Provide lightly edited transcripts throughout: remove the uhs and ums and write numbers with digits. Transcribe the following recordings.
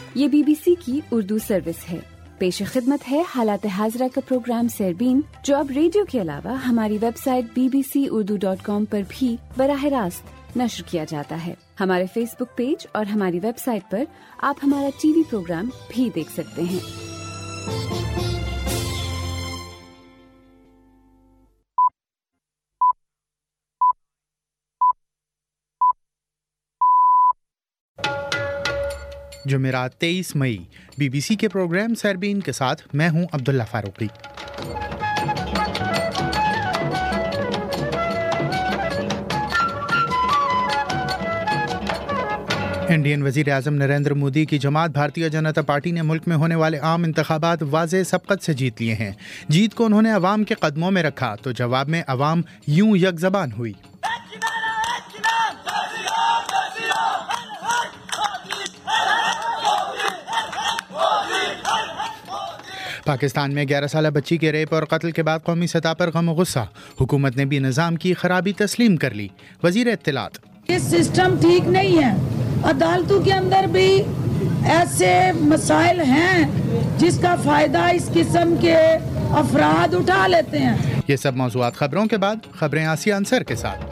یہ BBC کی Urdu service ہے۔ پیش خدمت ہے حالات حاضرہ کا پروگرام سیربین، جو اب ریڈیو کے علاوہ ہماری ویب سائٹ bbcurdu.com پر بھی براہ راست نشر کیا جاتا ہے۔ ہمارے فیس بک پیج اور ہماری ویب سائٹ پر آپ ہمارا ٹی وی پروگرام بھی دیکھ سکتے ہیں۔ جمعرات 23 مئی BBC کے پروگرام سیربین کے ساتھ میں ہوں عبداللہ فاروقی۔ انڈین وزیر اعظم نریندر مودی کی جماعت بھارتیہ جنتا پارٹی نے ملک میں ہونے والے عام انتخابات واضح سبقت سے جیت لیے ہیں۔ جیت کو انہوں نے عوام کے قدموں میں رکھا تو جواب میں عوام یوں یک زبان ہوئی۔ پاکستان میں 11 سالہ بچی کے ریپ اور قتل کے بعد قومی سطح پر غم و غصہ، حکومت نے بھی نظام کی خرابی تسلیم کر لی۔ وزیر اطلاعات: یہ سسٹم ٹھیک نہیں ہے، عدالتوں کے اندر بھی ایسے مسائل ہیں جس کا فائدہ اس قسم کے افراد اٹھا لیتے ہیں۔ یہ سب موضوعات خبروں کے بعد، خبریں آسیہ انصر کے ساتھ۔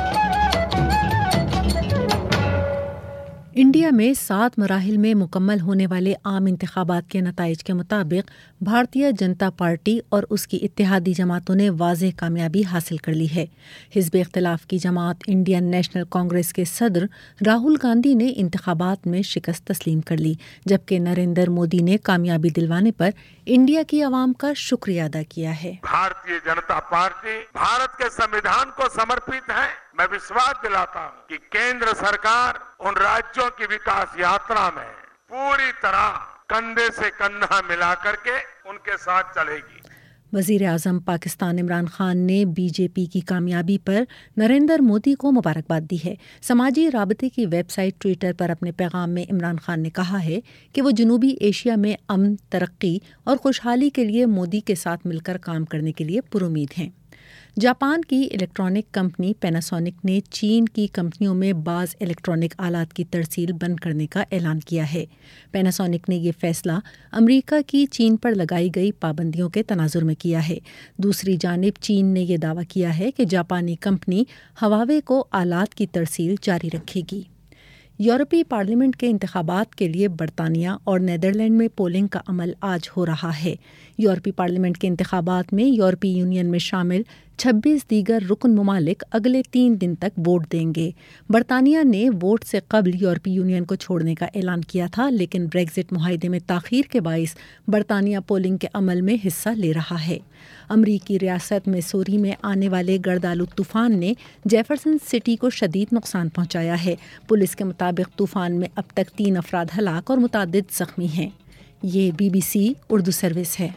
انڈیا میں 7 مراحل میں مکمل ہونے والے عام انتخابات کے نتائج کے مطابق بھارتیہ جنتا پارٹی اور اس کی اتحادی جماعتوں نے واضح کامیابی حاصل کر لی ہے۔ حزب اختلاف کی جماعت انڈین نیشنل کانگریس کے صدر راہل گاندھی نے انتخابات میں شکست تسلیم کر لی، جبکہ نریندر مودی نے کامیابی دلوانے پر انڈیا کی عوام کا شکریہ ادا کیا ہے۔ بھارتیہ جنتا پارٹی بھارت کے سمویدھان کو سمرپت ہے۔ میں وشواس دلاتا ہوں کہ کیندر سرکار ان راجیوں کی وکاس یاترا میں پوری طرح کندھے سے کندھا ملا کر کے ان کے ساتھ چلے گی۔ وزیر اعظم پاکستان عمران خان نے بی جے پی کی کامیابی پر نریندر مودی کو مبارکباد دی ہے۔ سماجی رابطے کی ویب سائٹ ٹویٹر پر اپنے پیغام میں عمران خان نے کہا ہے کہ وہ جنوبی ایشیا میں امن، ترقی اور خوشحالی کے لیے مودی کے ساتھ مل کر کام کرنے کے لیے پرامید ہیں۔ جاپان کی الیکٹرانک کمپنی پیناسونک نے چین کی کمپنیوں میں بعض الیکٹرانک آلات کی ترسیل بند کرنے کا اعلان کیا ہے۔ پیناسونک نے یہ فیصلہ امریکہ کی چین پر لگائی گئی پابندیوں کے تناظر میں کیا ہے۔ دوسری جانب چین نے یہ دعویٰ کیا ہے کہ جاپانی کمپنی ہواوے کو آلات کی ترسیل جاری رکھے گی۔ یورپی پارلیمنٹ کے انتخابات کے لیے برطانیہ اور نیدرلینڈ میں پولنگ کا عمل آج ہو رہا ہے۔ یورپی پارلیمنٹ کے انتخابات میں یورپی یونین میں شامل 26 دیگر رکن ممالک اگلے 3 دن تک ووٹ دیں گے۔ برطانیہ نے ووٹ سے قبل یورپی یونین کو چھوڑنے کا اعلان کیا تھا، لیکن بریگزٹ معاہدے میں تاخیر کے باعث برطانیہ پولنگ کے عمل میں حصہ لے رہا ہے۔ امریکی ریاست میسوری میں آنے والے گردالو طوفان نے جیفرسن سٹی کو شدید نقصان پہنچایا ہے۔ پولیس کے مطابق طوفان میں اب تک 3 افراد ہلاک اور متعدد زخمی ہیں۔ یہ BBC اردو سروس ہے۔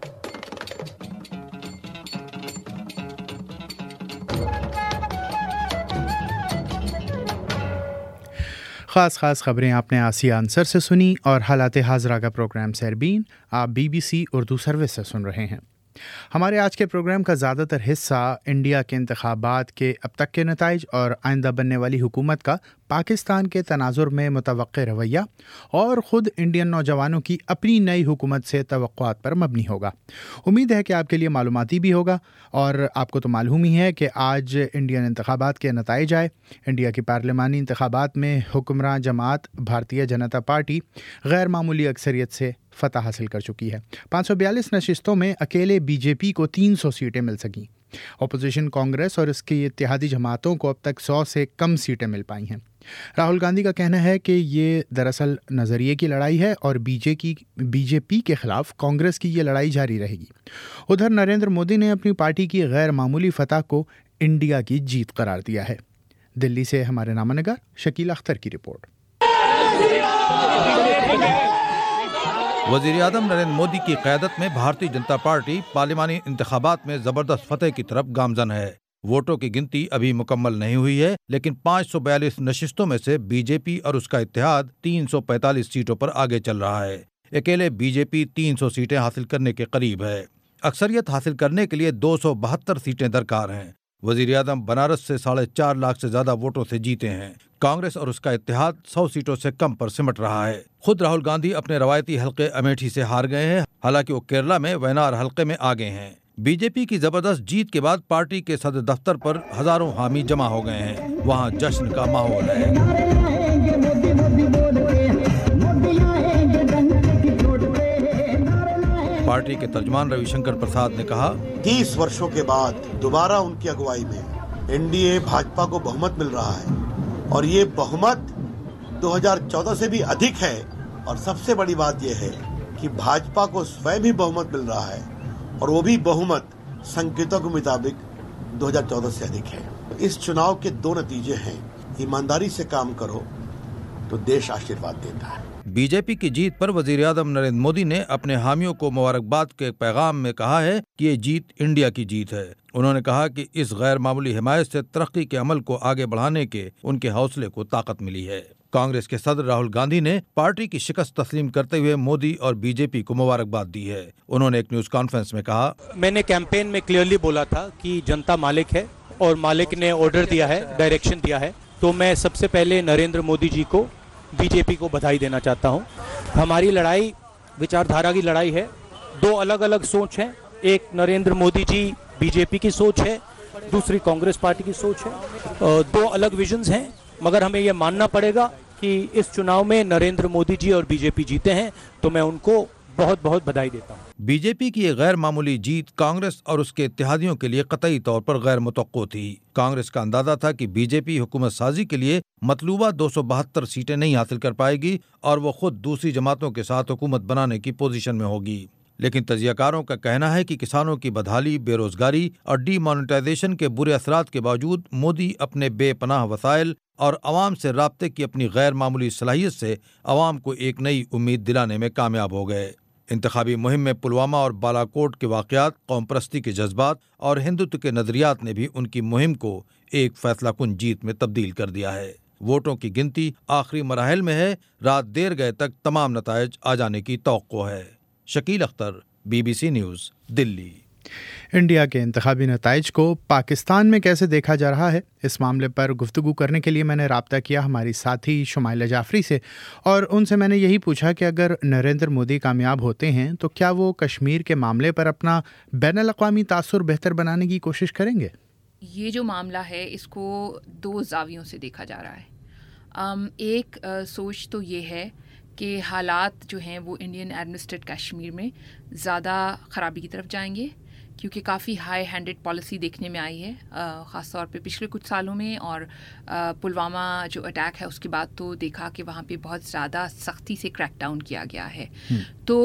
خاص خبریں آپ نے آسیہ انصر سے سنی اور حالات حاضرہ کا پروگرام سیربین آپ BBC اردو سروس سے سن رہے ہیں۔ ہمارے آج کے پروگرام کا زیادہ تر حصہ انڈیا کے انتخابات کے اب تک کے نتائج اور آئندہ بننے والی حکومت کا پاکستان کے تناظر میں متوقع رویہ اور خود انڈین نوجوانوں کی اپنی نئی حکومت سے توقعات پر مبنی ہوگا۔ امید ہے کہ آپ کے لیے معلوماتی بھی ہوگا، اور آپ کو تو معلوم ہی ہے کہ آج انڈین انتخابات کے نتائج آئے۔ انڈیا کی پارلیمانی انتخابات میں حکمراں جماعت بھارتیہ جنتا پارٹی غیر معمولی اکثریت سے فتح حاصل کر چکی ہے۔ 542 نشستوں میں اکیلے بی جے پی کو 300 سیٹیں مل سکیں۔ اپوزیشن کانگریس اور اس کی اتحادی جماعتوں کو اب تک 100 سے کم سیٹیں مل پائی ہیں۔ راہل گاندھی کا کہنا ہے کہ یہ دراصل نظریے کی لڑائی ہے اور بی جے پی کے خلاف کانگریس کی یہ لڑائی جاری رہے گی۔ ادھر نریندر مودی نے اپنی پارٹی کی غیر معمولی فتح کو انڈیا کی جیت قرار دیا ہے۔ دلی سے ہمارے نامہ نگار شکیل اختر کی رپورٹ۔ وزیر اعظم نریندر مودی کی قیادت میں بھارتیہ جنتا پارٹی پارلیمانی انتخابات میں زبردست فتح کی طرف گامزن ہے۔ ووٹوں کی گنتی ابھی مکمل نہیں ہوئی ہے، لیکن 542 نشستوں میں سے بی جے پی اور اس کا اتحاد 345 سیٹوں پر آگے چل رہا ہے۔ اکیلے بی جے پی 300 سیٹیں حاصل کرنے کے قریب ہے۔ اکثریت حاصل کرنے کے لیے 272 سیٹیں درکار ہیں۔ वजीर आज़म बनारस से 4.5 लाख से ज्यादा वोटों से जीते हैं। कांग्रेस और उसका इत्तेहाद 100 सीटों से कम पर सिमट रहा है। खुद राहुल गांधी अपने रवायती हलके अमेठी से हार गए हैं, हालांकि वो केरला में वयनाड हलके में आगे हैं। बीजेपी की जबरदस्त जीत के बाद पार्टी के सदर दफ्तर पर हजारों हामी जमा हो गए हैं। वहाँ जश्न का माहौल है। पार्टी के तर्जमान रविशंकर प्रसाद ने कहा, 30 वर्षों के बाद दोबारा उनकी अगुवाई में एनडीए भाजपा को बहुमत मिल रहा है और ये बहुमत 2014 से भी अधिक है। और सबसे बड़ी बात यह है कि भाजपा को स्वयं भी बहुमत मिल रहा है और वो भी बहुमत संकेतों के मुताबिक 2014 से अधिक है। इस चुनाव के 2 नतीजे हैं, ईमानदारी से काम करो तो देश आशीर्वाद देता है। बीजेपी की जीत पर वजीर आज़म नरेंद्र मोदी ने अपने हामियों को मुबारकबाद के पैगाम में कहा है कि ये जीत इंडिया की जीत है। उन्होंने कहा कि इस गैर मामूली हिमायत से तरक्की के अमल को आगे बढ़ाने के उनके हौसले को ताकत मिली है। कांग्रेस के सदर राहुल गांधी ने पार्टी की शिकस्त तस्लीम करते हुए मोदी और बीजेपी को मुबारकबाद दी है। उन्होंने एक न्यूज कॉन्फ्रेंस में कहा, मैंने कैंपेन में क्लियरली बोला था कि जनता मालिक है और मालिक ने ऑर्डर दिया है, डायरेक्शन दिया है। तो मैं सबसे पहले नरेंद्र मोदी जी को, बीजेपी को बधाई देना चाहता हूं। हमारी लड़ाई विचारधारा की लड़ाई है। 2 अलग अलग सोच है, एक नरेंद्र मोदी जी बीजेपी की सोच है, दूसरी कांग्रेस पार्टी की सोच है। 2 अलग विजन्स हैं, मगर हमें यह मानना पड़ेगा कि इस चुनाव में नरेंद्र मोदी जी और बीजेपी जीते हैं, तो मैं उनको बहुत बहुत बधाई देता हूँ। बीजेपी की ये गैर मामूली जीत कांग्रेस और उसके इत्तेहादियों के लिए कतई तौर पर गैर मुतव्वक़्क़ो थी। कांग्रेस का अंदाजा था कि बीजेपी हुकूमत साजी के लिए मतलूबा 272 सीटें नहीं हासिल कर पाएगी और वो खुद दूसरी जमातों के साथ हुकूमत बनाने की पोजीशन में होगी। लेकिन तजियाकारों का कहना है कि किसानों की बदहाली, बेरोजगारी और डीमोनेटाइजेशन के बुरे असरात के बावजूद मोदी अपने बेपनाह वसाइल और अवाम से राब्ते की अपनी गैर मामूली सलाहियत से अवाम को एक नई उम्मीद दिलाने में कामयाब हो गए। इंतखाबी मुहिम में पुलवामा और बालाकोट के वाक़यात, कौम परस्ती के जज्बात और हिंदुत्व के नजरियात ने भी उनकी मुहिम को एक फैसला कुन जीत में तब्दील कर दिया है। वोटों की गिनती आखिरी मराहिल में है। रात देर गए तक तमाम नतायज आ जाने की तवक्को है। Shakeel Akhtar, BBC news, Delhi. India के इंतखाबी नताइज को पाकिस्तान में कैसे देखा जा रहा है, इस मामले पर गुफ्तगू करने के लिए मैंने राब्ता किया हमारी साथी शुमाइला जाफरी से और उनसे मैंने यही पूछा कि अगर नरेंद्र मोदी कामयाब होते हैं तो क्या वो कश्मीर के मामले पर अपना बैनुल-अक़वामी तासुर बेहतर बनाने की कोशिश करेंगे। ये जो मामला है इसको 2 ज़ावियों से देखा जा रहा है। एक सोच तो ये है कि हालात जो हैं वो इंडियन एडमिनिस्ट्रेटेड कश्मीर में ज़्यादा ख़राबी की तरफ जाएंगे, क्योंकि काफ़ी हाई हैंडेड पॉलिसी देखने में आई है, ख़ास तौर पे पिछले कुछ सालों में। और पुलवामा जो अटैक है उसके बाद तो देखा कि वहाँ पे बहुत ज़्यादा सख्ती से क्रैकडाउन किया गया है। तो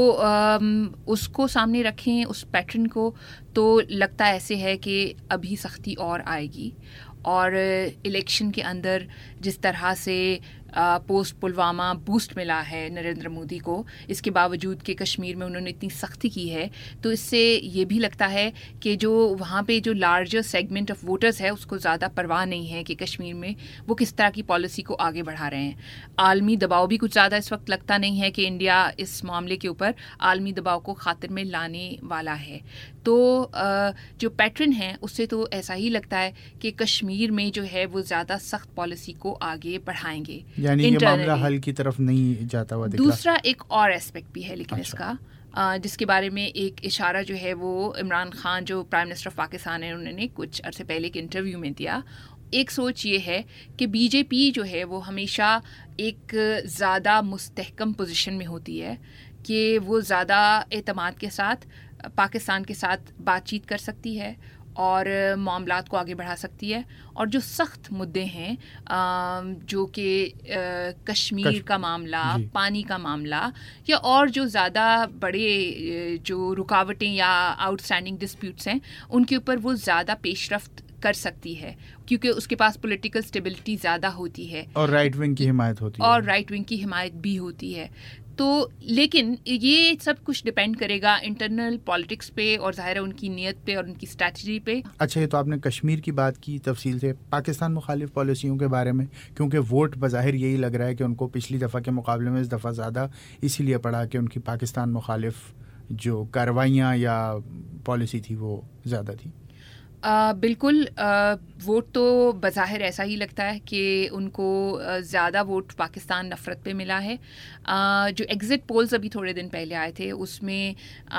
उसको सामने रखें, उस पैटर्न को, तो लगता ऐसे है कि अभी सख्ती और आएगी। और इलेक्शन के अंदर जिस तरह से पोस्ट पुलवामा बूस्ट मिला है नरेंद्र मोदी को, इसके बावजूद कि कश्मीर में उन्होंने इतनी सख्ती की है, तो इससे ये भी लगता है कि जो वहाँ पे जो लार्जर सेगमेंट ऑफ वोटर्स है उसको ज़्यादा परवाह नहीं है कि कश्मीर में वो किस तरह की पॉलिसी को आगे बढ़ा रहे हैं। आलमी दबाव भी कुछ ज़्यादा इस वक्त लगता नहीं है कि इंडिया इस मामले के ऊपर आलमी दबाव को खातिर में लाने वाला है। तो जो पैटर्न है उससे तो ऐसा ही लगता है कि कश्मीर में जो है वो ज़्यादा सख्त पॉलिसी को आगे बढ़ाएंगे, यानी ये मामला हल की तरफ नहीं जाता हुआ दिख रहा। दूसरा एक और एस्पेक्ट भी है लेकिन इसका, जिसके बारे में एक इशारा जो है वो इमरान खान जो प्राइम मिनिस्टर ऑफ पाकिस्तान है उन्होंने कुछ अरसे पहले एक इंटरव्यू में दिया। एक सोच ये है कि बीजेपी जो है वो हमेशा एक ज़्यादा मुस्तहकम पोजीशन में होती है कि वो ज़्यादा एतमाद के साथ पाकिस्तान के साथ बातचीत कर सकती है और मामलात को आगे बढ़ा सकती है। और जो सख्त मुद्दे हैं जो कि कश्मीर का मामला, पानी का मामला, या और जो ज़्यादा बड़े जो रुकावटें या आउटस्टैंडिंग डिस्प्यूट्स हैं उनके ऊपर वो ज़्यादा पेशरफ्त कर सकती है, क्योंकि उसके पास पॉलिटिकल स्टेबिलिटी ज़्यादा होती है और राइट विंग की हिमायत भी होती है। तो लेकिन ये सब कुछ डिपेंड करेगा इंटरनल पॉलिटिक्स पे और ज़ाहिर है उनकी नीयत पे और उनकी स्ट्रैटेजी पे। अच्छा, ये तो आपने कश्मीर की बात की तफसील से, पाकिस्तान मुखालिफ पॉलिसियों के बारे में, क्योंकि वोट बज़ाहिर यही लग रहा है कि उनको पिछली दफ़ा के मुकाबले में इस दफ़ा ज़्यादा इसीलिए पड़ा कि उनकी पाकिस्तान मुखालिफ जो कार्रवाइयाँ या पॉलिसी थी वो ज़्यादा थी। बिल्कुल वोट तो बज़ाहिर ऐसा ही लगता है कि उनको ज़्यादा वोट पाकिस्तान नफ़रत पे मिला है. जो एग्ज़िट पोल्स अभी थोड़े दिन पहले आए थे उसमें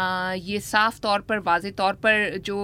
ये साफ़ तौर पर वाज़े तौर पर जो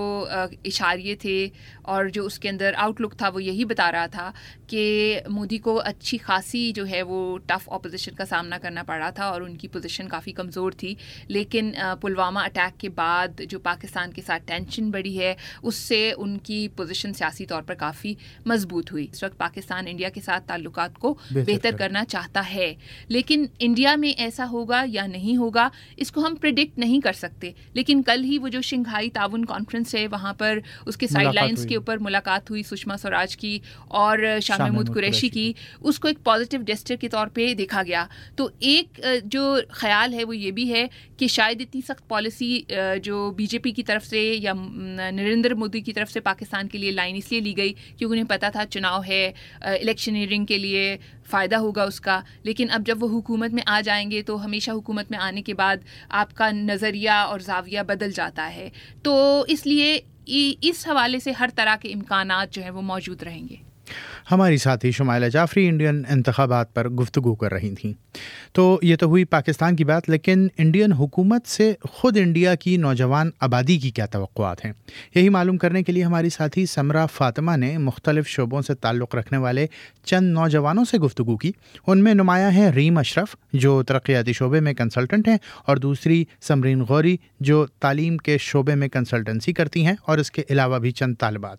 इशारे थे और जो उसके अंदर आउटलुक था वो यही बता रहा था कि मोदी को अच्छी खासी जो है वो टफ़ ऑपोजिशन का सामना करना पड़ा था और उनकी पोजीशन काफ़ी कमज़ोर थी. लेकिन पुलवामा अटैक के बाद जो पाकिस्तान के साथ टेंशन बढ़ी है उससे उनकी पोजीशन सियासी तौर पर काफ़ी मजबूत हुई. इस वक्त पाकिस्तान इंडिया के साथ ताल्लुकात को बेहतर करना चाहता है, लेकिन इंडिया में ऐसा होगा या नहीं होगा इसको हम प्रिडिक्ट नहीं कर सकते. लेकिन कल ही वो जो शंघाई ताउन कॉन्फ्रेंस है वहाँ पर उसके साइडलाइंस के ऊपर मुलाकात हुई सुषमा स्वराज की और शाह महमूद कुरैशी की, उसको एक पॉजिटिव जेस्चर के तौर पे देखा गया. तो एक जो ख्याल है वो ये भी है कि शायद इतनी सख्त पॉलिसी जो बीजेपी की तरफ से या नरेंद्र मोदी की तरफ से पाकिस्तान के लिए लाइन इसलिए ली गई क्योंकि उन्हें पता था चुनाव है, इलेक्शनियरिंग के लिए फ़ायदा होगा उसका. लेकिन अब जब वो हुकूमत में आ जाएंगे तो हमेशा हुकूमत में आने के बाद आपका नज़रिया और ज़ाविया बदल जाता है. तो इसलिए इस हवाले से हर तरह के इम्कानात जो हैं वो मौजूद रहेंगे. हमारी साथी शुमाइला जाफरी इंडियन इंतखाबात पर गुफ्तगू कर रही थीं. तो ये तो हुई पाकिस्तान की बात, लेकिन इंडियन हुकूमत से ख़ुद इंडिया की नौजवान आबादी की क्या तवक्कुआत हैं, यही मालूम करने के लिए हमारी साथी समरा फातिमा ने मुख्तलिफ शोबों से ताल्लुक़ रखने वाले चंद नौजवानों से गुफ्तगू की. उनमें नुमायाँ हैं रीम अशरफ जो तरक्याती शोबे में कंसल्टेंट हैं और दूसरी समरीन गौरी जो तालीम के शोबे में कंसल्टेंसी करती हैं और इसके अलावा भी चंद तालिबात.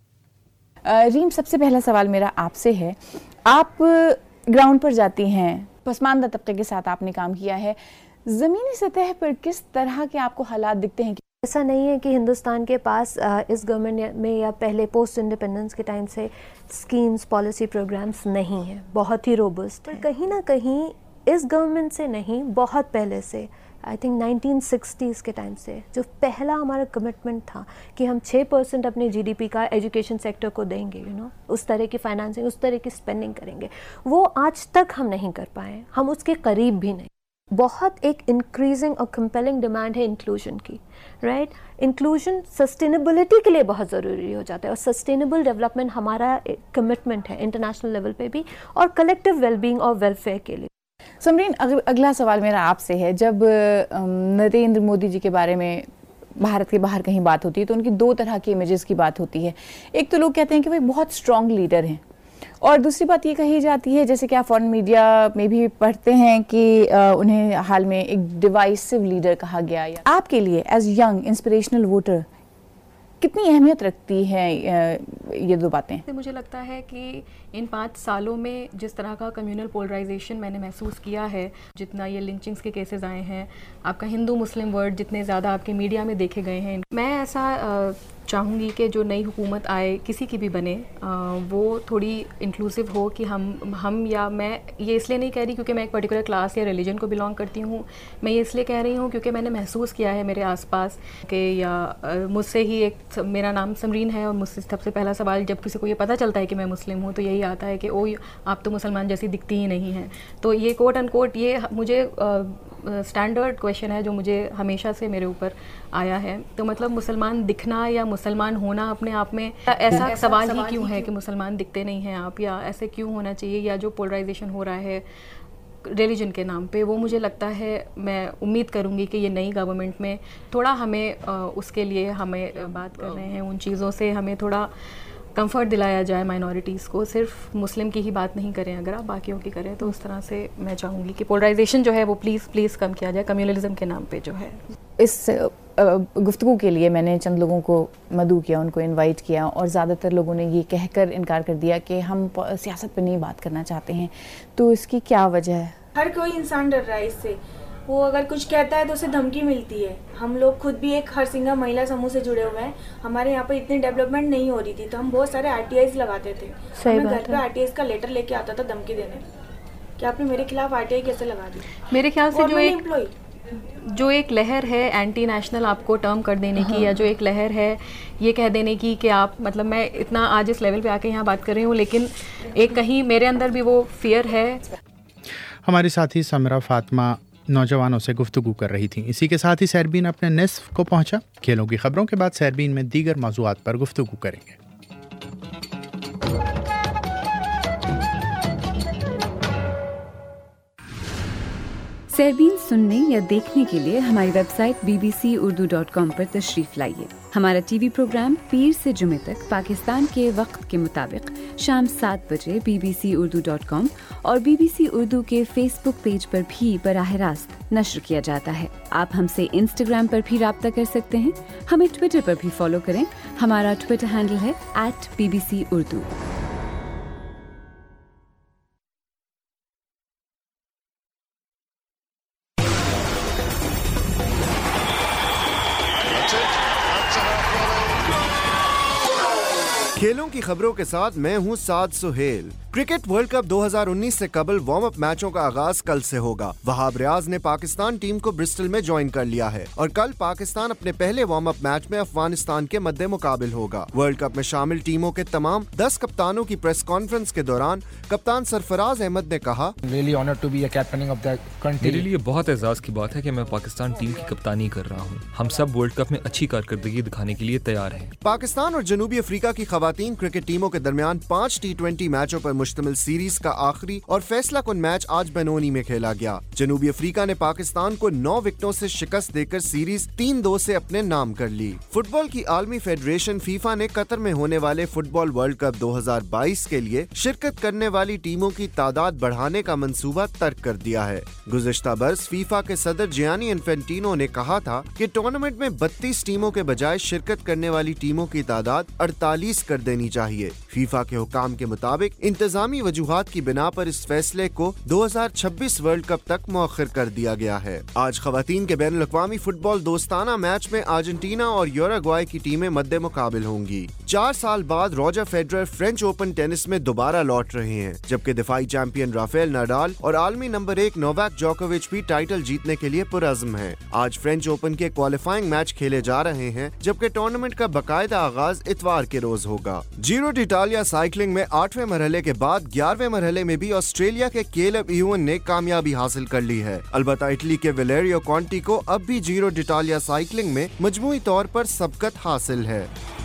रीम, सबसे पहला सवाल मेरा आपसे है, आप ग्राउंड पर जाती हैं, पसमानदा तबके के साथ आपने काम किया है, ज़मीनी सतह पर किस तरह के आपको हालात दिखते हैं? ऐसा नहीं है कि हिंदुस्तान के पास इस गवर्नमेंट में या पहले पोस्ट इंडिपेंडेंस के टाइम से स्कीम्स, पॉलिसी, प्रोग्राम्स नहीं हैं, बहुत ही रोबस्ट है. कहीं ना कहीं इस गवर्नमेंट से नहीं, बहुत पहले से, आई थिंक 1960s के टाइम से जो पहला हमारा कमिटमेंट था कि हम 6% अपने जीडीपी का एजुकेशन सेक्टर को देंगे, उस तरह की फाइनेंसिंग, उस तरह की स्पेंडिंग करेंगे, वो आज तक हम नहीं कर पाए, हम उसके करीब भी नहीं. बहुत एक इंक्रीजिंग और कंपेलिंग डिमांड है इंक्लूजन की, राइट. इंक्लूजन सस्टेनेबिलिटी के लिए बहुत ज़रूरी हो जाता है और सस्टेनेबल डेवलपमेंट हमारा कमिटमेंट है इंटरनेशनल लेवल पे भी और कलेक्टिव वेलबींग और वेलफेयर के लिए. समरीन, अगला सवाल मेरा आपसे है, जब नरेंद्र मोदी जी के बारे में भारत के बाहर कहीं बात होती है तो उनकी दो तरह की इमेजेस की बात होती है. एक तो लोग कहते हैं कि वो बहुत स्ट्रॉन्ग लीडर हैं और दूसरी बात ये कही जाती है, जैसे कि आप फॉरेन मीडिया में भी पढ़ते हैं कि उन्हें हाल में एक डिवाइसिव लीडर कहा गया. आपके लिए एज यंग इंस्पिरेशनल वोटर कितनी अहमियत रखती है ये दो बातें? मुझे लगता है कि इन 5 सालों में जिस तरह का कम्युनल पोलराइजेशन मैंने महसूस किया है, जितना ये लिंचिंग्स के केसेस आए हैं, आपका हिंदू मुस्लिम वर्ड जितने ज़्यादा आपके मीडिया में देखे गए हैं, मैं ऐसा चाहूँगी कि जो नई हुकूमत आए, किसी की भी बने, वो थोड़ी इंक्लूसिव हो कि हम या मैं ये इसलिए नहीं कह रही क्योंकि मैं एक पर्टिकुलर क्लास या रिलीजन को बिलोंग करती हूँ, मैं ये इसलिए कह रही हूँ क्योंकि मैंने महसूस किया है मेरे आसपास कि या मुझसे ही एक, मेरा नाम समरीन है और मुझसे सबसे पहला सवाल जब किसी को ये पता चलता है कि मैं मुस्लिम हूँ तो यही आता है कि ओ आप तो मुसलमान जैसी दिखती ही नहीं हैं. तो ये कोट अनकोट ये मुझे स्टैंडर्ड क्वेश्चन है जो मुझे हमेशा से मेरे ऊपर आया है. तो मतलब मुसलमान दिखना या मुसलमान होना अपने आप में ऐसा सवाल ही क्यों है कि मुसलमान दिखते नहीं हैं आप, या ऐसे क्यों होना चाहिए, या जो पोलराइजेशन हो रहा है रिलीजन के नाम पे, वो मुझे लगता है, मैं उम्मीद करूँगी कि ये नई गवर्नमेंट में थोड़ा हमें उसके लिए हमें बात कर रहे हैं, उन चीज़ों से हमें थोड़ा कंफर्ट दिलाया जाए माइनॉरिटीज़ को. सिर्फ मुस्लिम की ही बात नहीं करें, अगर आप बाकियों की करें तो उस तरह से मैं चाहूँगी कि पोलराइजेशन जो है वो प्लीज़ कम किया जाए कम्युनलिज्म के नाम पे जो है. इस गुफ्तगू के लिए मैंने चंद लोगों को मदऊ किया, उनको इनवाइट किया और ज़्यादातर लोगों ने ये कहकर इनकार कर दिया कि हम सियासत पर नहीं बात करना चाहते हैं. तो इसकी क्या वजह है? हर कोई इंसान डर रहा है इससे, वो अगर कुछ कहता है तो उसे धमकी मिलती है. हम लोग खुद भी एक हरसिंगा महिला समूह से जुड़े हुए हैं, हमारे यहाँ पर इतनी डेवलपमेंट नहीं हो रही थी तो हम बहुत सारे RTIs लगाते थे. मैं घर पे RTIs का लेटर लेके आता था धमकी देने कि आपने मेरे खिलाफ RTI कैसे लगा दी. मेरे ख्याल से जो एक लहर है एंटी नेशनल आपको टर्म कर देने की, या जो एक लहर है ये कह देने की कि आप, मतलब मैं इतना आज इस लेवल पे आके यहाँ बात कर रही हूँ, लेकिन एक कहीं मेरे अंदर भी वो फियर है. हमारी साथी समरा फातिमा नौजवानों से गुफ्तगू कर रही थी। इसी के साथ ही सैरबीन अपने निस्फ को पहुंचा। खेलों की खबरों के बाद सैरबीन में दीगर मौज़ूआत पर गुफ्तगू करेंगे। सैरबीन सुनने या देखने के लिए हमारी वेबसाइट bbcurdu.com पर तशरीफ़ लाइए। हमारा टीवी प्रोग्राम पीर से जुमे तक पाकिस्तान के वक्त के मुताबिक शाम 7 बजे bbcurdu.com और BBC उर्दू के फेसबुक पेज पर भी बराह रास्त नश्र किया जाता है। आप हमसे इंस्टाग्राम पर भी राब्ता कर सकते हैं। हमें ट्विटर पर भी फॉलो करें। हमारा ट्विटर हैंडल है @BBC Urdu। खेलों की खबरों के साथ मैं हूं Saad Suhail. Cricket world cup 2019 से कबल वार्म अप मैचों का आगाज कल से होगा। वहाब रियाज ने पाकिस्तान टीम को ब्रिस्टल में ज्वाइन कर लिया है और कल पाकिस्तान अपने पहले वार्म अप मैच में अफगानिस्तान के मद्दे मुकाबिल होगा। वर्ल्ड कप में शामिल टीमों के तमाम 10 कप्तानों की प्रेस कॉन्फ्रेंस के दौरान कप्तान सरफराज अहमद ने कहा, मेरे लिए बहुत एजाज की बात है कि मैं पाकिस्तान टीम की कप्तानी कर रहा हूँ। हम सब वर्ल्ड कप में अच्छी कारकर्दगी दिखाने के लिए तैयार हैं। पाकिस्तान और जनूबी अफ्रीका की खवातीन क्रिकेट टीमों के दरमियान 5 T20 मैचों पर मुश्तमिल सीरीज का आखिरी और फैसला कुन मैच आज बेनोनी में खेला गया। जनूबी अफ्रीका ने पाकिस्तान को 9 विकेटों से शिकस्त देकर सीरीज 3-2 से अपने नाम कर ली। फुटबॉल की आलमी फेडरेशन फीफा ने कतर में होने वाले फुटबॉल वर्ल्ड कप 2022 के लिए शिरकत करने वाली टीमों की तादाद बढ़ाने का मंसूबा तर्क कर दिया है। गुज़िश्ता बरस फीफा के सदर जियानी इन्फेंटिनो ने कहा था कि टूर्नामेंट में 32 टीमों के बजाय शिरकत करने वाली टीमों की तादाद 48 कर देनी चाहिए। फीफा के हुकाम के मुताबिक इंतजामी वजूहात की बिना पर इस फैसले को 2026 वर्ल्ड कप तक मौखर कर दिया गया है। आज खवातीन के बैनुल अक़वामी फुटबॉल दोस्ताना मैच में अर्जेंटीना और यूरुग्वाय की टीमें मद्दे मुकाबिल होंगी। 4 साल बाद Roger Federer French Open tennis में दोबारा लौट रहे हैं, जबकि दिफाई चैंपियन राफेल नाडाल और आलमी नंबर 1 नोवाक जोकोविच भी टाइटल जीतने के लिए पुरअज़्म हैं। आज फ्रेंच ओपन के क्वालिफाइंग मैच खेले जा रहे हैं, जबकि टूर्नामेंट का बाकायदा आगाज इतवार के रोज होगा। जीरो डिटालिया साइकिलिंग में 8वें मरहले के बाद 11वें मरहले में भी ऑस्ट्रेलिया के केलब इवन ने कामयाबी हासिल कर ली है। अलबत्ता इटली के वेलेरियो कॉन्टी को अब भी जीरो डिटालिया साइकिलिंग में मजमूई तौर पर सबकत हासिल है।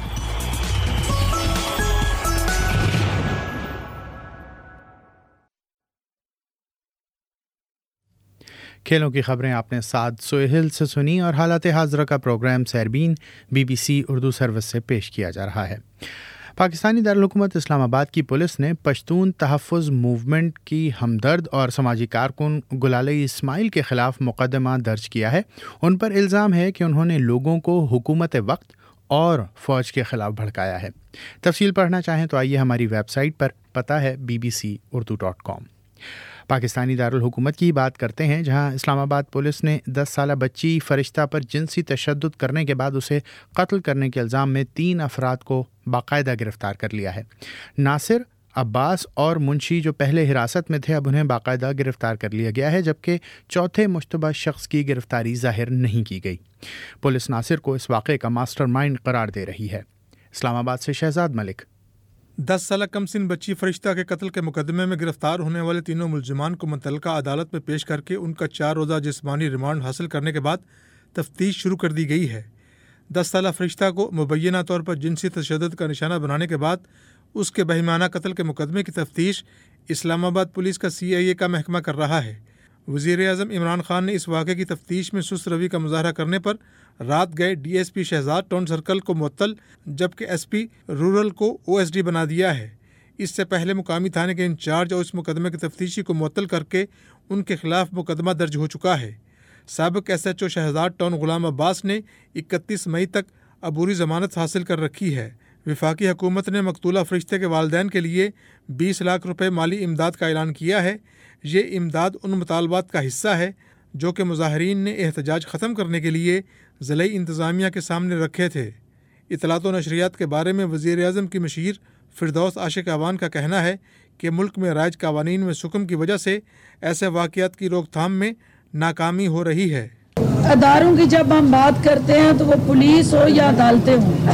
खेलों की खबरें आपने साद सोहेल से सुनी और हालात हाज़रा का program Sairbeen BBC Urdu service से पेश किया जा रहा है। पाकिस्तानी दारुल हुकूमत इस्लामाबाद की पुलिस ने पश्तून तहफ़्फ़ुज़ मूवमेंट की हमदर्द और समाजी कारकुन गुलाले इस्माइल के ख़िलाफ़ मुक़दमा दर्ज किया है। उन पर इल्ज़ाम है कि उन्होंने लोगों को हुकूमत वक्त और फ़ौज के ख़िलाफ़ भड़काया है। तफसील पढ़ना चाहें तो आइए हमारी वेबसाइट पर, पता है bbcurdu.com। पाकिस्तानी दारुल हुकूमत की बात करते हैं, जहां इस्लामाबाद पुलिस ने 10 साला बच्ची फ़रिश्ता पर जिनसी तशद्दुद करने के बाद उसे कत्ल करने के इल्ज़ाम में 3 अफराद को बाकायदा गिरफ़्तार कर लिया है। नासिर, अब्बास और मुंशी जो पहले हिरासत में थे, अब उन्हें बाकायदा गिरफ़्तार कर लिया गया है, जबकि चौथे मुश्तबा शख्स की गिरफ़्तारी ज़ाहिर नहीं की गई। पुलिस नासिर को इस वाक़े का मास्टरमाइंड करार दे रही है। इस्लामाबाद से शहजाद मलिक। 10 साल कम सिन बच्ची फ़रिश्ता के कत्ल के मुकदमे में गिरफ्तार होने वाले तीनों मुलजिमान को मुतल्लिका अदालत में पेश करके उनका 4 रोज़ा जिस्मानी रिमांड हासिल करने के बाद तफ्तीश शुरू कर दी गई है। 10 साल फ़रिश्ता को मुबैना तौर पर जिनसी तशद्दुद का निशाना बनाने के बाद उसके बहिमाना कत्ल के मुकदमे की तफ्तीश इस्लामाबाद पुलिस का CIA का महकमा कर रहा है। वज़ीर-ए-आज़म इमरान खान ने इस वाक़े की तफ्तीश में सुस्त रवि का मुज़ाहरा करने पर रात गए DSP शहजाद टाउन सर्कल को मुअत्तल, जबकि SP रूरल को OSD बना दिया है। इससे पहले मुकामी थाने के इंचार्ज और इस मुकदमे की तफ्तीशी को मुअत्तल करके उनके खिलाफ मुकदमा दर्ज हो चुका है। साबिक़ SHO शहजाद टाउन गुलाम अब्बास ने 31 मई तक अबूरी ज़मानत हासिल कर रखी है। वफाकी हुकूमत ने मकतूला फ़रिश्ते के वालिदैन के लिए 20 लाख रुपए माली इमदाद का ऐलान किया है। ये इमदाद उन मुतालबात का हिस्सा है जो कि मुज़ाहिरीन ने एहतजाज ख़त्म करने के लिए ज़िले इंतज़ामिया के सामने रखे थे। इतलात व नशरियात के बारे में वज़ीर-ए-आज़म की मशीर फ़िरदौस आशिक अवान का कहना है कि मुल्क में राइज कवानीन में सुकून की वजह से ऐसे वाक़यात की रोकथाम में नाकामी हो रही है। अदारों की जब हम बात करते हैं तो वो पुलिस हो या अदालतें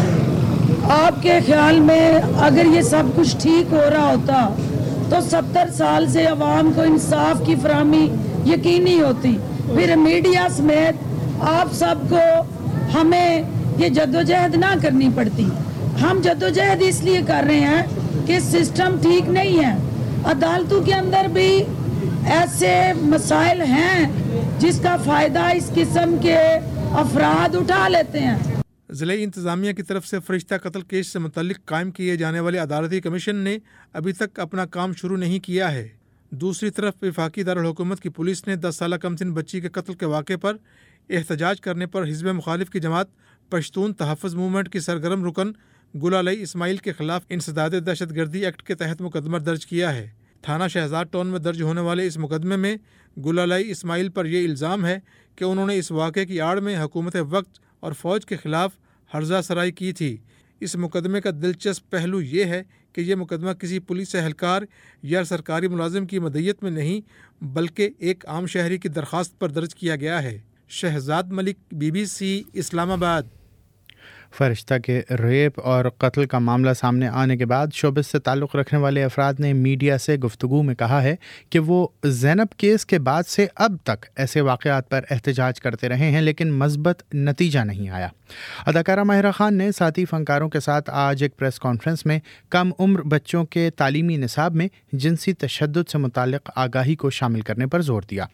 हों, आपके ख्याल में अगर ये सब कुछ ठीक हो रहा होता तो 70 साल से अवाम को इंसाफ की फराहमी यकीनी होती। फिर मीडिया समेत आप सबको हमें ये जद्दोजहद ना करनी पड़ती। हम जद्दोजहद इसलिए कर रहे हैं कि सिस्टम ठीक नहीं है। अदालतों के अंदर भी ऐसे मसाइल हैं जिसका फ़ायदा इस किस्म के अफराद उठा लेते हैं। ज़िले इंतज़ामिया की तरफ से फरिश्ता कत्ल केस से मुतल्लिक कायम किए जाने वाले अदालती कमीशन ने अभी तक अपना काम शुरू नहीं किया है। दूसरी तरफ वफाकी दारुल हुकूमत की पुलिस ने 10 साला कमसिन बच्ची के कत्ल के वाक़े पर एहतजाज करने पर हिज़्ब मुखालिफ की जमात पश्तून तहफ़्फ़ुज़ मूवमेंट की सरगर्म रुकन गुल अली इस्माइल के खिलाफ इंसदाद दहशतगर्दी एक्ट के तहत मुकदमा दर्ज किया है। थाना शहजाद टाउन में दर्ज होने वाले इस मुकदमे में गुल अली इस्माइल पर यह इल्ज़ाम है कि उन्होंने इस वाक़े की आड़ में हुकूमत वक्त और फ़ौज के ख़िलाफ़ हर्जा सराई की थी। इस मुकदमे का दिलचस्प पहलू ये है कि यह मुकदमा किसी पुलिस एहलकार या सरकारी मुलाजिम की मदय्यत में नहीं बल्कि एक आम शहरी की दरख्वास्त पर दर्ज किया गया है। शहजाद मलिक, BBC, इस्लामाबाद। फरिश्ता के रेप और कत्ल का मामला सामने आने के बाद शोबे से ताल्लुक़ रखने वाले अफराद ने मीडिया से गुफ्तगू में कहा है कि वो ज़ैनब केस के बाद से अब तक ऐसे वाक़यात पर एहतजाज करते रहे हैं लेकिन मस्बत नतीजा नहीं आया। अदाकारा माहिरा खान ने साथी फ़नकारों के साथ आज एक प्रेस कॉन्फ्रेंस में कम उम्र बच्चों के तालीमी निसाब में जिनसी तशद्दुद से मुताल्लिक़ आगाही को शामिल करने पर ज़ोर दिया।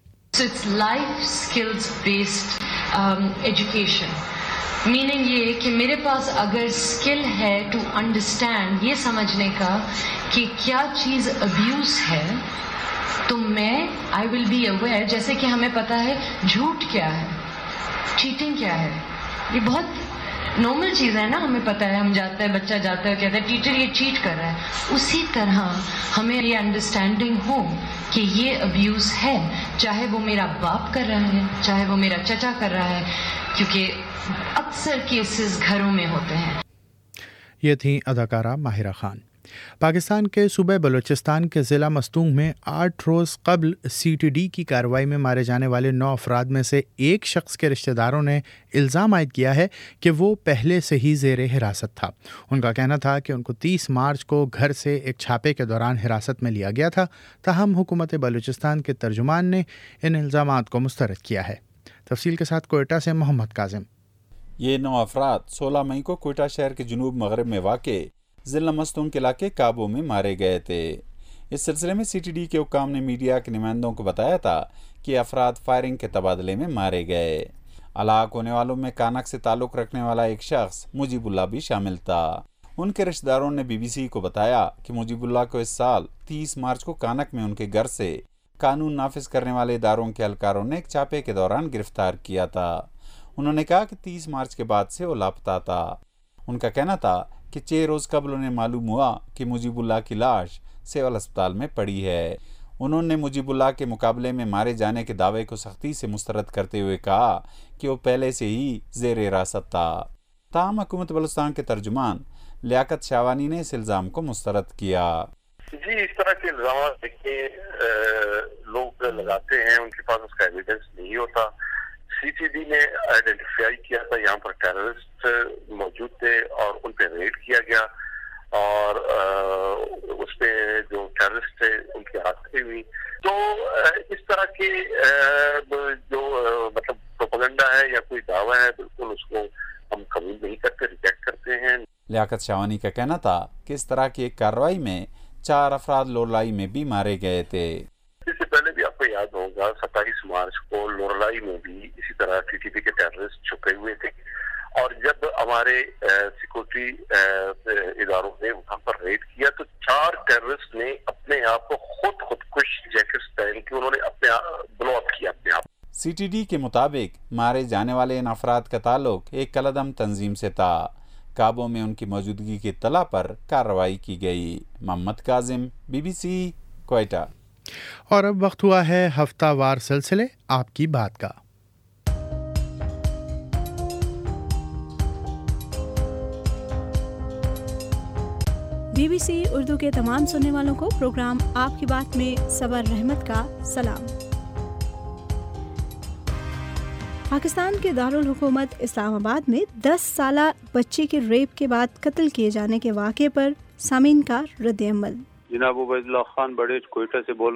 मीनिंग ये कि मेरे पास अगर स्किल है टू अंडरस्टैंड, ये समझने का कि क्या चीज़ अब्यूज़ है, तो मैं आई विल बी अवेयर। जैसे कि हमें पता है झूठ क्या है, चीटिंग क्या है, ये बहुत नॉर्मल चीज़ है ना, हमें पता है। हम जाते हैं, बच्चा जाता है, कहता है टीचर ये चीट कर रहा है। उसी तरह हमें ये अंडरस्टैंडिंग हो कि ये अब्यूज़ है, चाहे वो मेरा बाप कर रहा है, चाहे वो मेरा चचा कर रहा है, क्योंकि अक्सर केसेस घरों में होते हैं। ये थी अदाकारा माहिरा खान। पाकिस्तान के सूबे बलूचिस्तान के ज़िला मस्तूंग में 8 रोज़ कबल CTD की कार्रवाई में मारे जाने वाले 9 अफराद में से एक शख्स के रिश्तेदारों ने इल्ज़ाम आयद किया है कि वो पहले से ही ज़ेरे हिरासत था। उनका कहना था कि उनको 30 मार्च को घर से एक छापे के दौरान हिरासत में लिया गया था। ताहम हुकूमत बलूचिस्तान के तर्जुमान ने इन इल्ज़ामात को मुस्तरद किया है। तफसील के साथ कोयटा से मोहम्मद काजिम। ये 9 अफराद 16 मई को कोयटा शहर के जुनूब मगरब में वाक़े ज़िला मस्तूंग के इलाके काबू में मारे गए थे। इस सिलसिले में CTD के हुक्काम ने मीडिया के नुमाइंदों को बताया था कि अफराद फायरिंग के तबादले में मारे गए। हलाक होने वालों में कानक से ताल्लुक़ रखने वाला एक शख्स मुजीबुल्लाह भी शामिल था। उनके रिश्तेदारों ने BBC को बताया कि मुजीबुल्लाह को इस साल 30 मार्च को कानक में उनके घर से कानून नाफिज करने वाले इदारों के एहलकारों ने एक छापे के दौरान गिरफ्तार किया था। उन्होंने कहा कि 30 मार्च के बाद से वो लापता था। उनका कहना था कि 6 रोज़ कबल उन्हें मालूम हुआ कि मुजीबुल्लाह की लाश सेवल अस्पताल में पड़ी है। उन्होंने मुजीबुल्लाह के मुकाबले में मारे जाने के दावे को सख्ती से मुस्तरद करते हुए कहा कि वो पहले से ही ज़ेर हिरासत था। ताहम हुकूमत बलूचिस्तान के तर्जुमान लियाकत शाहवानी ने इस इल्ज़ाम को मुस्तरद किया। जी, इस तरह के इल्ज़ाम देखिए लोग लगाते हैं, उनके पास उसका एविडेंस नहीं होता। CTD ने आइडेंटिफाई किया था यहाँ पर टेररिस्ट मौजूद थे और उन पे रेड किया गया और उस पे जो टेररिस्ट थे उनकी हत्या हुई। तो इस तरह के जो मतलब प्रोपेगेंडा है या कोई दावा है, बिल्कुल उसको हम कबूल नहीं करते, रिजेक्ट करते हैं। लियाकत शाहवानी का कहना था कि इस तरह की एक कार्रवाई में 4 अफराद लोरलाई में भी मारे गए थे। इससे पहले भी आपको याद होगा 27 मार्च को लोरलाई में भी इसी तरह TTP के टेररिस्ट छुपे हुए थे और जब हमारे सिक्योरिटी इदारों ने वहां पर रेड किया तो 4 टेररिस्ट ने अपने आप को खुदकुश जैकेट्स पहन के उन्होंने अपने ब्लो अप किया अपने आप। CTD के मुताबिक मारे जाने वाले इन अफराद का ताल्लुक एक कलदम तंजीम से था। काबू में उनकी मौजूदगी की इत्तला पर कार्रवाई की गई। मोहम्मद काजिम, BBC, कोयटा। और अब वक्त हुआ है हफ्तावार सिलसिले आपकी बात का। BBC उर्दू के तमाम सुनने वालों को प्रोग्राम आपकी बात में सबर रहमत का सलाम। पाकिस्तान के दारुल हुकूमत इस्लामाबाद में 10 साला बच्ची के रेप के बाद कत्ल किए जाने के वाक़े पर सामीन का रद्द-ए-अमल। जनाब उबैदुल्लाह खान बड़े कोयटा से बोल रहा हूँ।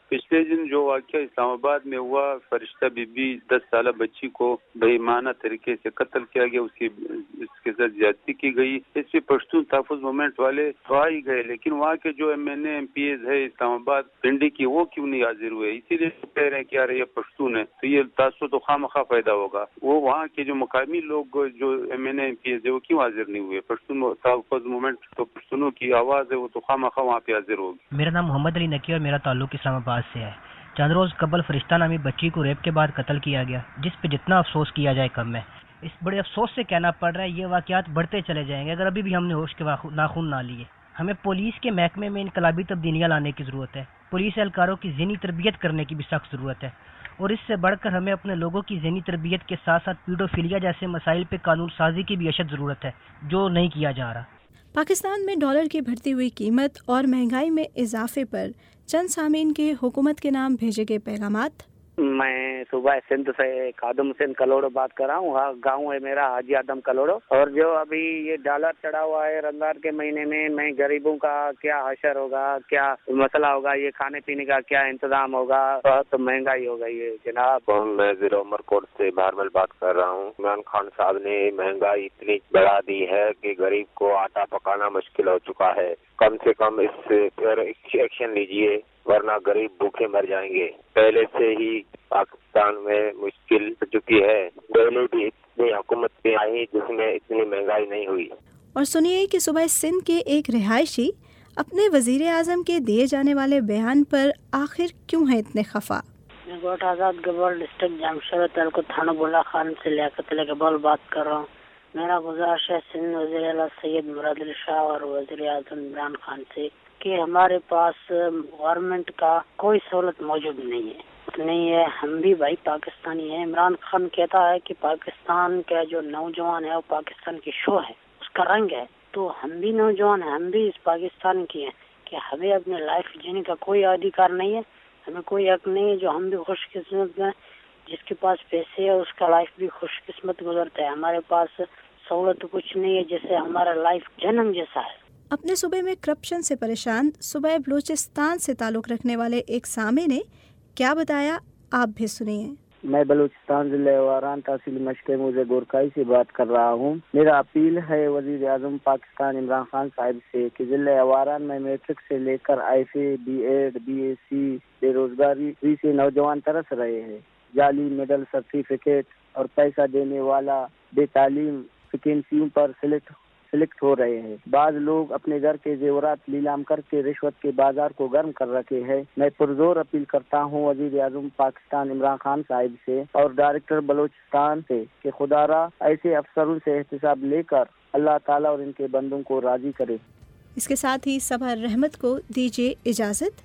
पिछले दिन जो वाक़या इस्लामाबाद में हुआ, फरिश्ता बीबी 10 साल बच्ची को बेईमाना तरीके से कत्ल किया गया, उसके साथ ज्यादती की गई, इस पे पश्तून तहफ़्फ़ुज़ मूवमेंट वाले तो आ ही गए, लेकिन वहाँ के जो MNA MPs है इस्लामाबाद पिंडी की, वो क्यों नहीं हाजिर हुए? इसीलिए कह रहे हैं कि यार ये पश्तून है तो ये तासुब तो खामखा पैदा होगा। वो वहाँ के जो मकामी लोग जो MNA MPs है वो क्यों हाजिर नहीं हुए? पश्तून तहफ़्फ़ुज़ मूवमेंट तो पश्तूनों की आवाज़ है, वो तो खामखा वहाँ पे हाजिर होगी। मेरा नाम मोहम्मद अली नकी और मेरा ताल्लुक इस्लामाबाद से है। चंद रोज़ कबल फरिश्ता नामी बच्ची को रेप के बाद कत्ल किया गया, जिस पे जितना अफसोस किया जाए कम है। इस बड़े अफसोस से कहना पड़ रहा है ये वाक़यात बढ़ते चले जाएंगे अगर अभी भी हमने होश के नाखून ना लिए। हमें पुलिस के महकमे में इनकलाबी तब्दीलियाँ लाने की ज़रूरत है। पुलिस एहलकारों की ज़हनी तरबियत करने की भी सख्त ज़रूरत है, और इससे बढ़कर हमें अपने लोगों की ज़हनी तरबियत के साथ साथ पीडोफिलिया जैसे मसाइल पे कानून साजी की भी अशद ज़रूरत है, जो नहीं किया जा रहा। पाकिस्तान में डॉलर की बढ़ती हुई कीमत और महंगाई में इजाफे पर चंद सामीन के हुकूमत के नाम भेजे गए पैगामात। मैं सुबह सिंध से कादम हुसैन कलोड़ो बात कर रहा हूँ। गाँव है मेरा हाजी आदम कलोड़ो। और जो अभी ये डॉलर चढ़ा हुआ है रमजान के महीने में, मैं गरीबों का क्या हशर होगा, क्या मसला होगा, ये खाने पीने का क्या इंतजाम होगा, बहुत महंगाई हो गई है जनाब। मैं जिला उमरकोट से बारमल बात कर रहा हूँ। इमरान खान साहब ने महंगाई इतनी बढ़ा दी है कि गरीब को आटा पकाना मुश्किल हो चुका है। कम से कम इस पर एक्शन लीजिए, वरना गरीब भूखे मर जाएंगे। पहले से ही पाकिस्तान में मुश्किल हो चुकी है, पहले भी इतनी हुकूमत पे आई जिसमें इतनी महंगाई नहीं हुई। और सुनिए कि सुबह सिंध के एक रिहायशी अपने वजीर आजम के दिए जाने वाले बयान पर आखिर क्यों है इतने खफा। मैं गोट आज़ाद गबर डिस्ट्रिक्ट जामशेद तालुका थाना बुल्ला खान से लियाकत गबर बात कर रहा हूँ। मेरा गुजारिश है सिंध वज़ीर आला सैयद मुराद अली शाह और वज़ीर आज़म इमरान खान से कि हमारे पास गवर्नमेंट का कोई सहूलत मौजूद नहीं है। हम भी भाई पाकिस्तानी हैं। इमरान खान कहता है कि पाकिस्तान का जो नौजवान है वो पाकिस्तान की शो है, उसका रंग है। तो हम भी नौजवान हैं, हम भी इस पाकिस्तान की हैं कि हमें अपने लाइफ जीने का कोई अधिकार नहीं है, हमें कोई हक नहीं है। जो हम भी खुशकिस्मत हैं, जिसके पास पैसे है उसका लाइफ भी खुशकिस्मत गुजरता है। हमारे पास सहूलत कुछ नहीं है, जैसे हमारा लाइफ जन्म जैसा है। अपने सूबे में करप्शन से परेशान सूबे बलूचिस्तान से ताल्लुक़ रखने वाले एक सामे ने क्या बताया, आप भी सुनिए। मैं बलूचिस्तान जिले वारान तहसील मशक़ मुझे गोरकाई से बात कर रहा हूँ। मेरा अपील है वज़ीर आज़म पाकिस्तान इमरान खान साहब से कि जिले वारान में मैट्रिक से लेकर IFA, BEd, BSc बेरोजगारी से नौजवान तरस रहे हैं। जाली मेडल सर्टिफिकेट और पैसा देने वाला बेतालीम वैकेंसियों पर सिलेक्ट हो रहे हैं। बाज लोग अपने घर के जेवरात नीलाम करके रिश्वत के बाजार को गर्म कर रखे हैं। मैं पुरजोर अपील करता हूँ वज़ीर आज़म पाकिस्तान इमरान खान साहब से और डायरेक्टर बलूचिस्तान से कि खुदारा ऐसे अफसरों से एहतिसाब लेकर अल्लाह ताला और इनके बंदों को राजी करे। इसके साथ ही सबा रहमत को दीजिए इजाज़त।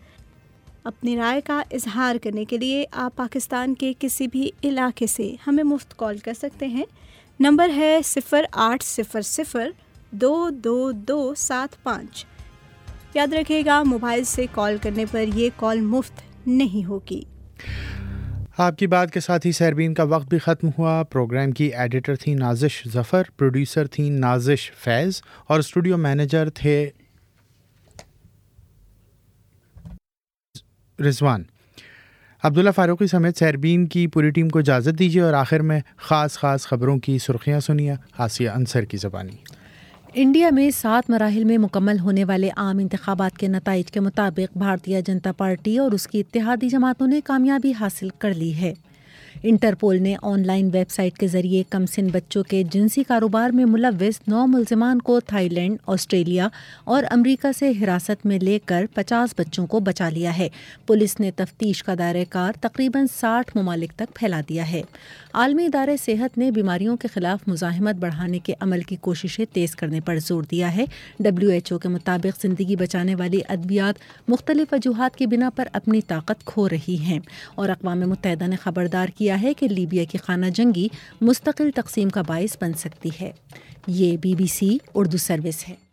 अपनी राय का इजहार करने के लिए आप पाकिस्तान के किसी भी इलाके से हमें मुफ्त कॉल कर सकते हैं। नंबर है 0800-222-75। याद रखिएगा, मोबाइल से कॉल करने पर ये कॉल मुफ्त नहीं होगी। आपकी बात के साथ ही सहरबीन का वक्त भी ख़त्म हुआ। प्रोग्राम की एडिटर थी नाजिश ज़फ़र, प्रोड्यूसर थी नाजिश फैज़ और स्टूडियो मैनेजर थे रिजवान। अब्दुल्ला फ़ारूक़ी समेत सहरबीन की पूरी टीम को इजाज़त दीजिए और आखिर में ख़ास खबरों की सुर्खियाँ सुनिए आसिया अंसर की ज़बानी। इंडिया में 7 मराहिल में मुकम्मल होने वाले आम इंतखाबात के नताइज के मुताबिक भारतीय जनता पार्टी और उसकी इत्तेहादी जमातों ने कामयाबी हासिल कर ली है। इंटरपोल ने ऑनलाइन वेबसाइट के जरिए कमसिन बच्चों के जिनसी कारोबार में मुलव्विस 9 मुल्जिमान को थाईलैंड, ऑस्ट्रेलिया और अमेरिका से हिरासत में लेकर 50 बच्चों को बचा लिया है। पुलिस ने तफ्तीश का दायरा-ए-कार तकरीबन 60 ममालिक तक फैला दिया है। आलमी इदारे सेहत ने बीमारियों के खिलाफ मुज़ाहिमत बढ़ाने के अमल की कोशिशें तेज़ करने पर जोर दिया है। WHO के मुताबिक ज़िंदगी बचाने वाली अद्वियात मुख्तलिफ वजूहात की बिना पर अपनी ताकत खो रही हैं और अक़वाम मुत्तहिदा ने खबरदार किया है कि लीबिया की खाना जंगी मुस्तकिल तक़सीम का बाइस बन सकती है। ये BBC उर्दू सर्विस है।